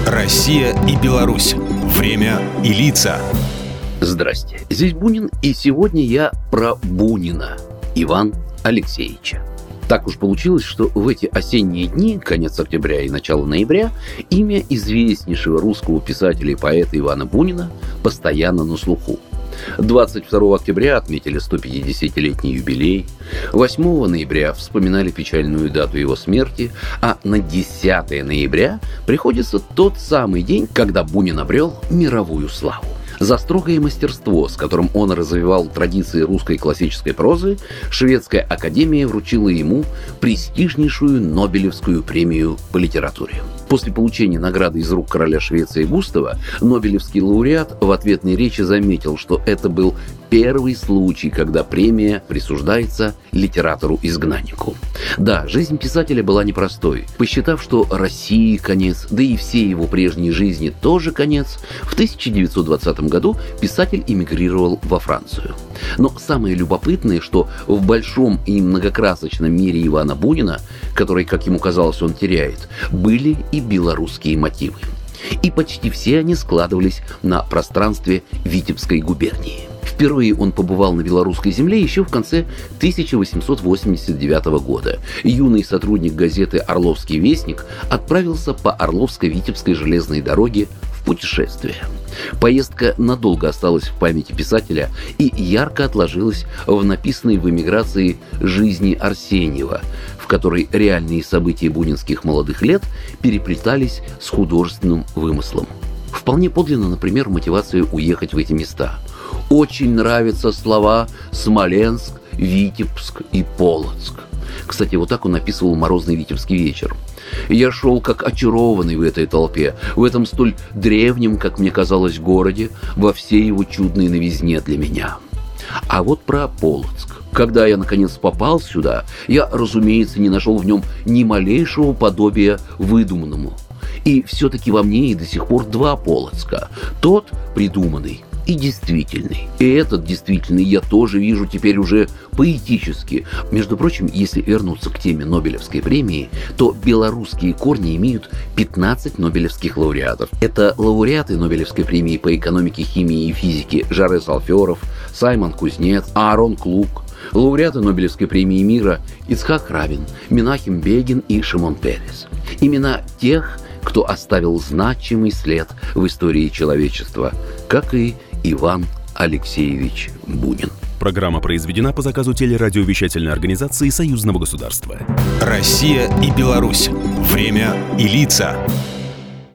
Россия и Беларусь. Время и лица. Здрасте, здесь Бунин, и сегодня я про Бунина Ивана Алексеевича. Так уж получилось, что в эти осенние дни, конец октября и начало ноября, имя известнейшего русского писателя и поэта Ивана Бунина постоянно на слуху. 22 октября отметили 150-летний юбилей, 8 ноября вспоминали печальную дату его смерти, а на 10 ноября приходится тот самый день, когда Бунин обрел мировую славу. За строгое мастерство, с которым он развивал традиции русской классической прозы, Шведская академия вручила ему престижнейшую Нобелевскую премию по литературе. После получения награды из рук короля Швеции Густава, нобелевский лауреат в ответной речи заметил, что это был первый случай, когда премия присуждается литератору-изгнаннику. Да, жизнь писателя была непростой. Посчитав, что России конец, да и всей его прежней жизни тоже конец, в 1920 году писатель эмигрировал во Францию. Но самое любопытное, что в большом и многокрасочном мире Ивана Бунина, который, как ему казалось, он теряет, были и белорусские мотивы. И почти все они складывались на пространстве Витебской губернии. Впервые он побывал на белорусской земле еще в конце 1889 года. Юный сотрудник газеты «Орловский вестник» отправился по Орловско-Витебской железной дороге в путешествие. Поездка надолго осталась в памяти писателя и ярко отложилась в написанной в эмиграции «Жизни Арсеньева», в которой реальные события бунинских молодых лет переплетались с художественным вымыслом. Вполне подлинна, например, мотивация уехать в эти места. Очень нравятся слова «Смоленск», «Витебск» и «Полоцк». Кстати, вот так он описывал морозный витебский вечер. «Я шел как очарованный в этой толпе, в этом столь древнем, как мне казалось, городе, во всей его чудной новизне для меня». А вот про Полоцк. Когда я, наконец, попал сюда, я, разумеется, не нашел в нем ни малейшего подобия выдуманному. И все-таки во мне и до сих пор два Полоцка. Тот придуманный и действительный. И этот действительный я тоже вижу теперь уже поэтически. Между прочим, если вернуться к теме Нобелевской премии, то белорусские корни имеют 15 нобелевских лауреатов. Это лауреаты Нобелевской премии по экономике, химии и физике Жарес Алферов, Саймон Кузнец, Аарон Клук, лауреаты Нобелевской премии мира Ицхак Рабин, Менахем Бегин и Шимон Перес. Имена тех, кто оставил значимый след в истории человечества, как и Иван Алексеевич Бунин. Программа произведена по заказу телерадиовещательной организации Союзного государства. Россия и Беларусь. Время и лица.